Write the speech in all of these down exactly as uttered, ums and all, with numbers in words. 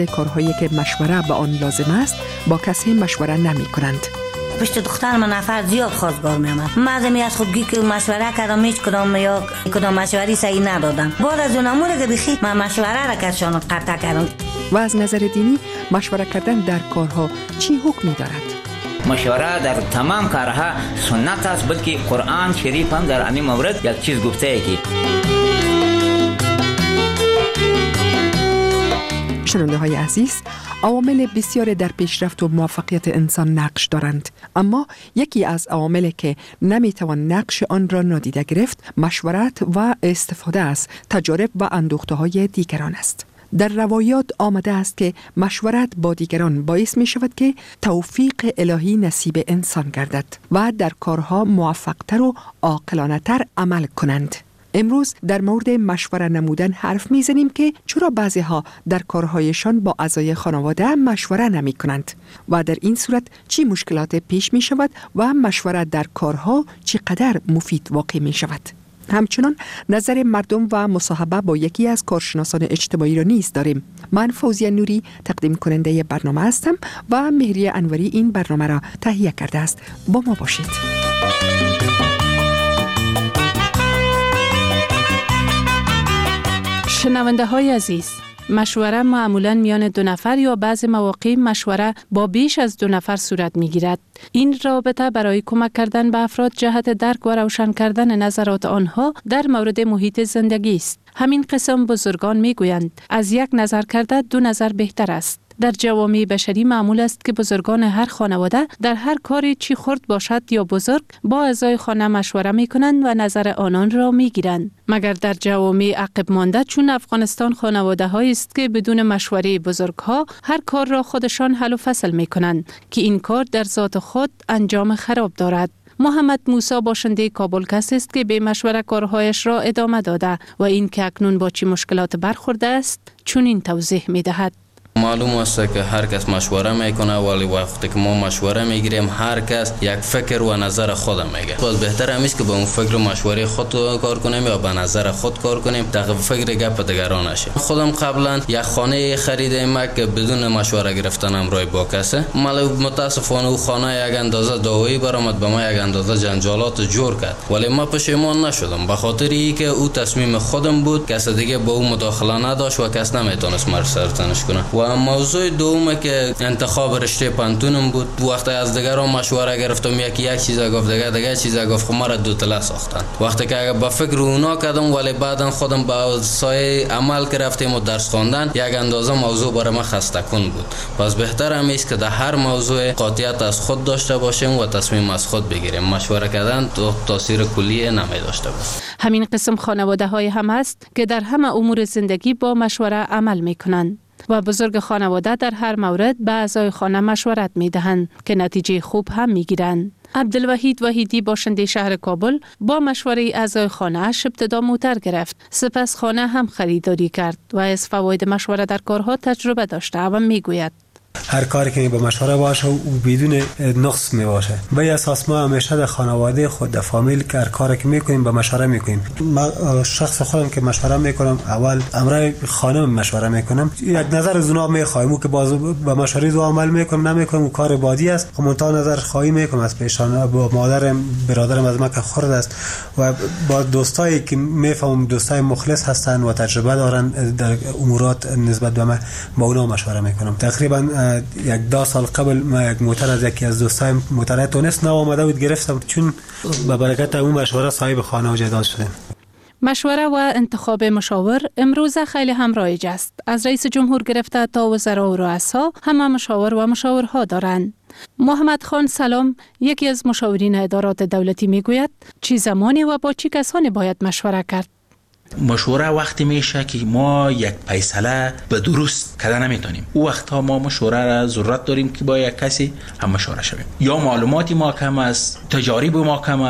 کارهایی که مشوره به آن لازم است با کسی مشوره نمی کنند. پشت دختر من نفر زیاد خواستگار میامد. مردمی از خودگی که مشوره کردم هیچ کدام یا کدام مشوری صحیح ندادم. بعد از اون امور که بخی من مشوره را کردشان قطع کردم. و از نظر دینی مشوره کردن در کارها چی حکمی دارد؟ مشوره در تمام کارها سنت است، بلکه قرآن شریف هم در همین مورد یک چیز گفته ای که شنونده های عزیز، عوامل بسیار در پیشرفت و موفقیت انسان نقش دارند، اما یکی از عواملی که نمیتوان نقش آن را نادیده گرفت مشورت و استفاده از تجارب و اندوخته های دیگران است. در روایات آمده است که مشورت با دیگران باعث می شود که توفیق الهی نصیب انسان گردد و در کارها موفقتر و عاقلانه تر عمل کنند. امروز در مورد مشوره نمودن حرف می زنیم که چرا بعضی ها در کارهایشان با اعضای خانواده مشوره نمی کنند و در این صورت چی مشکلات پیش می شود و مشوره در کارها چقدر مفید واقع می شود. همچنان نظر مردم و مصاحبه با یکی از کارشناسان اجتماعی را نیز داریم. من فوزیه نوری تقدیم کننده برنامه هستم و مهری انوری این برنامه را تهیه کرده است. با ما باشید. شنونده های عزیز، مشوره معمولاً میان دو نفر یا بعض مواقع مشوره با بیش از دو نفر صورت می گیرد. این رابطه برای کمک کردن به افراد جهت درک و روشن کردن نظرات آنها در مورد محیط زندگی است. همین قسم بزرگان می گویند از یک نظر کرده دو نظر بهتر است. در جوامع بشری معمول است که بزرگان هر خانواده در هر کاری چی خرد باشد یا بزرگ با اعضای خانه مشوره می کنند و نظر آنان را می گیرند. مگر در جوامع عقب مانده چون افغانستان خانواده هایی است که بدون مشوره بزرگ ها هر کار را خودشان حل و فصل می کنند که این کار در ذات خود انجام خراب دارد. محمد موسی باشنده کابل کسی است که به مشوره کارهایش را ادامه داده و این که اکنون با چی مشکلات برخورده است چون این توضیح می دهد. معلوم است که هر کس مشوره میکنه، ولی وقتی که ما مشوره میگیریم هر کس یک فکر و نظر خودم میگه. باز بهتر همیشه که با اون فکر و مشوره خود کار کنیم یا با نظر خود کار کنیم تا فکر گپ دیگران نشه. خودم قبلا یک خانه خریدم که بدون مشوره گرفتنم روی با کسه، ولی متاسفانه اون خانه یک اندازه دعوایی برآمد، به ما یک اندازه جنجالات جور کرد، ولی ما پشیمان نشدم به خاطر اینکه او تصمیم خودم بود، کس دیگه با او مداخله نداشت و کس نمیتونست مرا سرزنش کنه. و موضوع دوم که انتخاب رشته پانتونم بود، وقتی از دیگران مشوره گرفتم یکی یک چیز گفت دیگه دیگه چیز گفت، خب مرا دو تله ساختن. وقتی که با فکر اونا کردم ولی بعدن خودم با سایه عمل که رفتیم و درس خواندن یک اندازه موضوع برای من خسته کن بود. پس بهتر هم است که در هر موضوع قاطعیت از خود داشته باشیم و تصمیم از خود بگیریم. مشوره کردن تو تاثیر کلی نمی داشته باشه. همین قسم خانواده های هم است که در همه امور زندگی با مشوره عمل می کنند و بزرگ خانواده در هر مورد به اعضای خانه مشورت می دهند که نتیجه خوب هم می گیرند. عبدالوحید وحیدی باشنده شهر کابل با مشوره اعضای خانه اش ابتدا موتر گرفت، سپس خانه هم خریداری کرد و از فواید مشوره در کارها تجربه داشته و می گوید هر کاری که با مشوره باشه و بدون نقص می باشه. به اساس ما همیشه در خانواده خود در فامیل که هر کاری که میکنیم با مشوره میکنیم. ما شخص خودم که مشوره میکنم اول امرای خانم مشوره میکنم، یک نظر از اونها میخوایم که باز با مشوره دو عمل میکنم نمیکنم و کار بادی است، همونطور نظر خواهی میکنم از پیشان با مادرم برادرم از ما که خرد است و با دوستایی که میفهمم دوستای مخلص هستن و تجربه دارن در امورات نسبت به ما با اونها مشوره میکنم. تقریبا یک دو سال قبل ما یک موتر از یکی از دوستایم موتر تونس نو آمده بود گرفتم، چون به برکت اون مشوره صاحب خانه و جدال شدیم. مشوره و انتخاب مشاور امروز خیلی هم رایج است. از رئیس جمهور گرفته تا وزرا و رؤسا همه مشاور و مشاورها دارند. محمد خان سلام، یکی از مشاورین ادارات دولتی میگوید چه زمانی و با چه کسانی باید مشوره کرد. مشوره وقتی میشه که ما یک فیصله به درست کردن نمیتونیم، او وقتا ما مشوره را ضرورت داریم که با یک کسی هم مشوره شویم. یا معلوماتی ما کم است، تجارب ما کم است،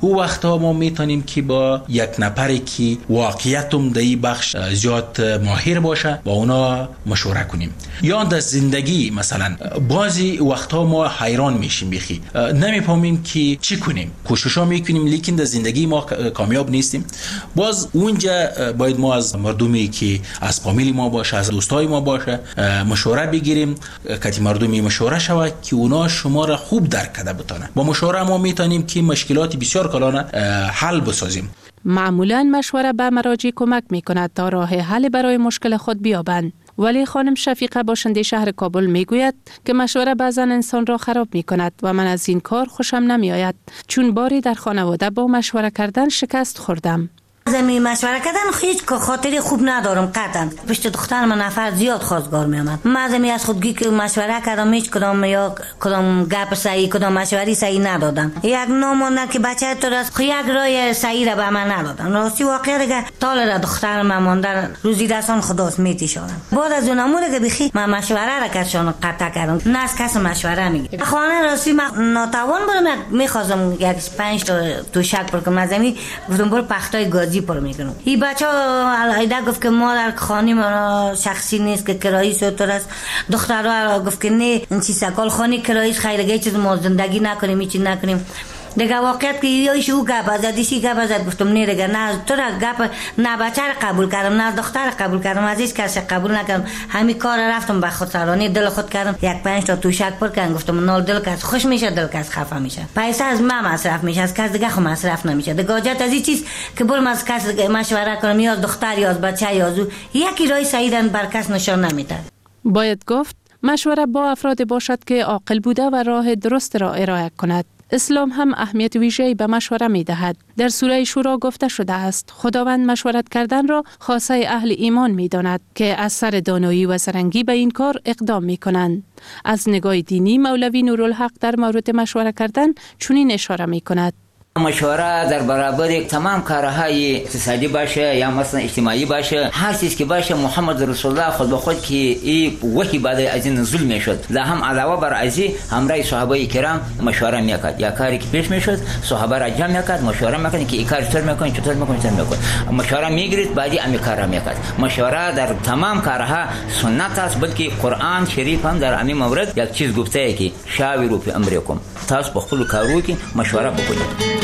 او وقتها ما میتونیم که با یک نفری که واقعیتم در این بخش زیاد ماهر باشه با اونا مشوره کنیم. یا در زندگی مثلا بعضی وقتها ما حیران میشیم، بخی نمیفهمیم که چی کنیم، کوششا میکنیم لیکن در زندگی ما کامیاب نیستیم. باز اونجا باید ما از مردمی که از فامیل ما باشه، از دوستای ما باشه مشوره بگیریم که مردمی مشوره شود که اونا شما را خوب درک کرده بتونه. با مشوره ما میتونیم که مشکلات بسیار کلانه حل بسازیم. معمولاً مشوره به مراجع کمک میکند تا راه حل برای مشکل خود بیابند. ولی خانم شفیقه باشنده شهر کابل میگوید که مشوره بعضا انسان را خراب میکند و من از این کار خوشم نمیآید، چون باری در خانواده با مشوره کردن شکست خوردم. زمین مشوره کردن هیچ خاطری خوب ندارم قطعا. پشت دختر من نفر زیاد خواستگار میامد. من زمین از خودگی که مشوره کردم هیچ کدام یا کدام گپ صحیح کدام مشوری صحیح ندادم. یک ناموندن که بچه تو راست یک راه صحیح را به من ندادن. راستی واقعا دیگه طال را دختر من ماندن روزی دستان خداست میتیشونم. بعد از اون امور که بخی من مشوره را کردم قطع کردم. نه از کس مشوره میگیره. خانه راستی من ناتوان بودم، میخواستم یک پنج تا تو شک پرکم زمین گفتم برو پختای گازی پر میکنم. این بچه الایده گفت که ما در خانه ما شخصی نیست که کرایی سوتر است. دخترها گفت که نه این چی سکال خانه کرایی خیرگی چیز ما زندگی نکنیم این چیز نکنیم. دیگه واقعیت که یایش او گپ ازد دیشی گپ ازد گفتم نه دیگه نه تو را گپ نه بچه را قبول کردم نه دختر را قبول کردم، از هیچ کسی قبول نکردم. همین کار رفتم به خود سرانی دل خود کردم. یک پنج تا توشک پر کردم. گفتم نال دل کس خوش میشه دل کس خفه میشه. پیسه از من مصرف میشه، از کس دیگه خو مصرف نمیشه. دیگه حاجت از این چیز که برم از کس مشوره کنم یا دختر یا بچه یا زو یکی راه صحیح بر کس نشان نمیده. باید گفت مشوره با افراد باشد که عاقل بوده و راه درست را ارائه کند. اسلام هم اهمیت ویژه‌ای به مشوره می دهد. در سوره شورا گفته شده است خداوند مشورت کردن را خاصه اهل ایمان می داند که از سر دانایی و زرنگی به این کار اقدام می کنند. از نگاه دینی مولوی نورالحق در مورد مشوره کردن چنین اشاره می کند: مشوره در برابر تمام کارهای اقتصادی باشه یا مثلا اجتماعی باشه، هر چیز که باشه محمد رسول الله خود به خود که این وحی بعد از این نزول میشد لا هم علاوه بر ازی همراه صحابه کرام مشوره میکرد. یا کاری که پیش میشد صحابه را جمع میکرد مشوره میکرد که این کار چطور میکنید چطور میکنید چطور میکنید مشوره میگیرید بعدی امی کارا میکرد. مشوره در تمام کارها سنت است، بلکه قرآن شریف هم در امی مورد یک چیز گفته که شاوروا فی امرکم، تاسو په خپل کارو کې مشوره وکړئ.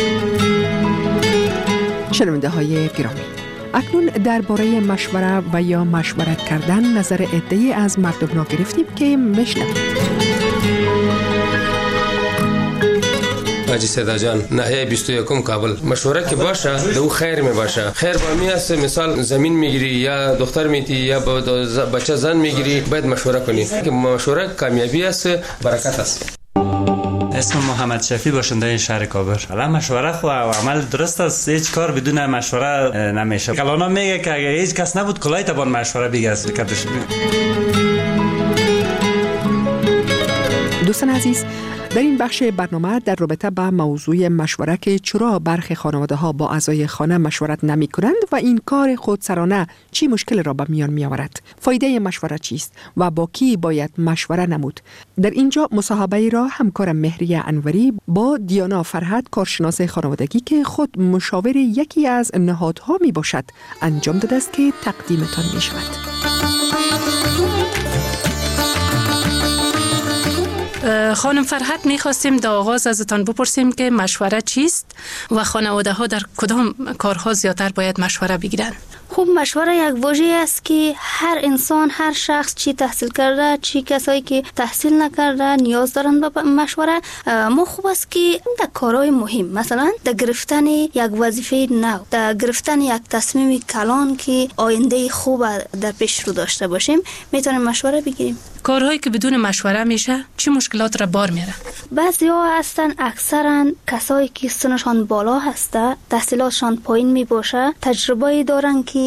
شنونده های گرامی، اکنون درباره مشوره و یا مشورت کردن نظر عده‌ای از مردم را گرفتیم که میشنویم. حاجی صدا جان ناحیه بیست و یک کابل. مشوره که باشه دو خیر می باشه. خیر با می است، مثال زمین میگیری یا دختر میتی یا بچه زن میگیری باید مشوره کنی که مشوره کامیابی است، برکت است. اسم محمد شفیع باشنده شهر کابل. حالا مشوره خو و عمل درست است، هیچ کار بدون مشوره نمیشه. کلانا میگه که اگه هیچ کس نبود کلای تبان مشوره بگیرد کردش. دوستان عزیز، در این بخش برنامه در رابطه با موضوع مشوره که چرا برخی خانواده ها با اعضای خانه مشورت نمی کنند و این کار خودسرانه چی مشکل را به میان می آورد، فایده مشوره چیست و با کی باید مشوره نمود. در اینجا مصاحبه را همکارم مهریه انوری با دیانا فرهاد کارشناس خانوادگی که خود مشاور یکی از نهادها می باشد انجام داده است که تقدیمتان می شود. خانم فرهاد، میخواستیم در آغاز ازتان بپرسیم که مشوره چیست و خانواده ها در کدام کارها زیادتر باید مشوره بگیرن؟ خوب، مشوره یک واژه است که هر انسان، هر شخص، چی تحصیل کرده چی کسایی که تحصیل نکرده نیاز دارن به مشوره. ما خوب است که در کارهای مهم، مثلا در گرفتن یک وظیفه نو، در گرفتن یک تصمیم کلان که آینده خوب در پیش رو داشته باشیم میتونیم مشوره بگیریم. کارهایی که بدون مشوره میشه چی مشکلات را بار میاره؟ بعضی ها هستن اکثرا کسایی که سنشان بالا هسته، تحصیلاتشان پایین می باشه، تجربه دارن که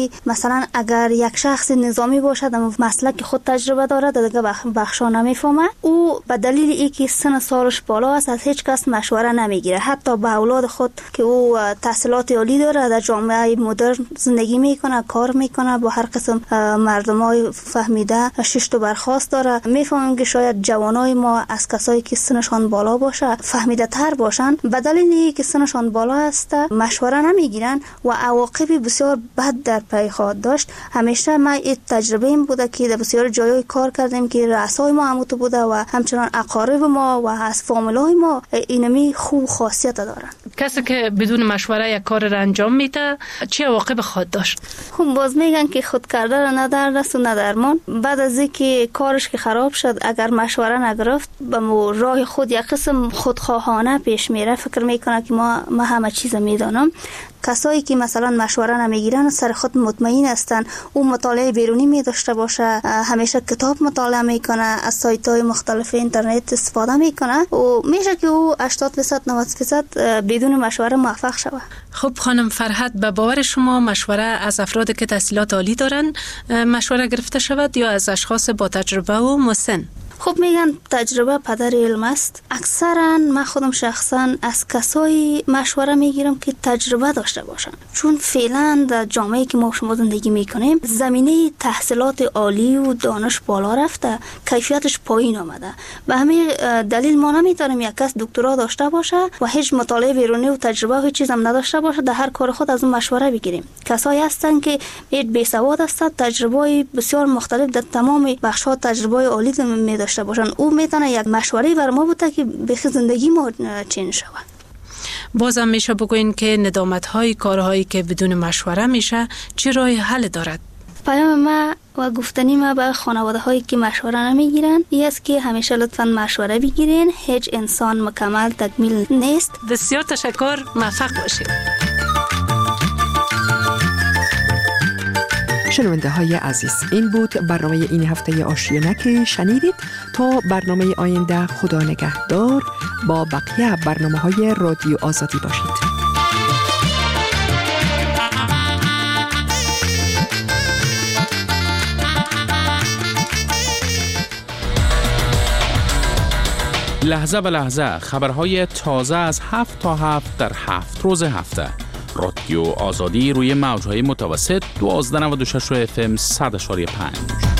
که مثلا اگر یک شخص نظامی باشد اما مسلک خود تجربه دارد دیگه بخشا نمیفهمه، او به دلیل اینکه سن سالش بالا است از هیچ کس مشوره نمیگیره، حتی به اولاد خود که او تحصیلات عالی داره در جامعه مدرن زندگی میکنه، کار میکنه، با هر قسم مردمای فهمیده شش برخاست داره. میفهمیم که شاید جوانای ما از کسایی که سنشان بالا باشه فهمیده تر باشن، به دلیل اینکه سنشان بالا است مشوره نمیگیرن و عواقب بسیار بد در پی خواهد داشت. همیشه ما این تجربه این بوده که در بسیار جایای کار کردیم که رؤسای ما همون بوده و همچنان اقارب ما و از فامیلای ما اینمی خوب خاصیت دارن. کسی که بدون مشوره یک کار را انجام میده چه عواقب خواهد داشت؟ خب باز میگن که خود کرده را نه در دست و نه درمان. بعد از اینکه کارش که خراب شد اگر مشوره نگرفت به راه خود یک قسم خودخواهانه پیش میره، فکر میکنه که ما ما همه چیز میدانم. کسایی که مثلا مشوره نمیگیرن سر خود مطمئن هستن، او مطالعه بیرونی می داشته باشه، همیشه کتاب مطالعه میکنه، از سایت های مختلف اینترنت استفاده میکنه و میشه که او هشتاد درصد نود درصد بدون مشوره موفق شود. خب خانم فرحت، به باور شما مشوره از افرادی که تحصیلات عالی دارن مشوره گرفته شود یا از اشخاص با تجربه و مسن؟ خب میگن تجربه پدر علم است. اکثرا من خودم شخصا از کسایی مشوره میگیرم که تجربه داشته باشن، چون فعلا در جامعه که ما شما زندگی میکنیم زمینه تحصیلات عالی و دانش بالا رفته، کیفیتش پایین آمده. به همین دلیل ما نمیتونیم یک کس دکترا داشته باشه و هیچ مطالعه بیرونی و تجربه و هیچ چیز هم نداشته باشه در هر کار خود از اون مشوره بگیریم. کسایی هستن که بی سواد هستند، تجربه بسیار مختلف در تمام بخش‌ها تجربه عالی می داشته باشن، او میتونه یک مشوره بر ما بوده که بخی زندگی ما چین شود. بازم میشه بگوین که ندامت های کارهایی که بدون مشوره میشه چه راه حل دارد؟ پیام ما و گفتنی ما به خانواده هایی که مشوره نمیگیرن این است که همیشه لطفاً مشوره بگیرین. هیچ انسان مکمل تکمیل نیست. بسیار تشکر، موفق باشید. شنونده های عزیز، این بود برنامه این هفته آشیانه که شنیدید. تا برنامه آینده خدا نگهدار، با بقیه برنامه های رادیو آزادی باشید. لحظه به لحظه خبرهای تازه از هفت تا هفت در هفت روز هفته. رادیو آزادی روی موجهای متوسط دوازده نود و شش اف ام صد و پنج.